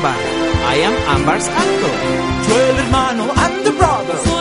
Amber. I am Amber's uncle. Yo el hermano and the brother.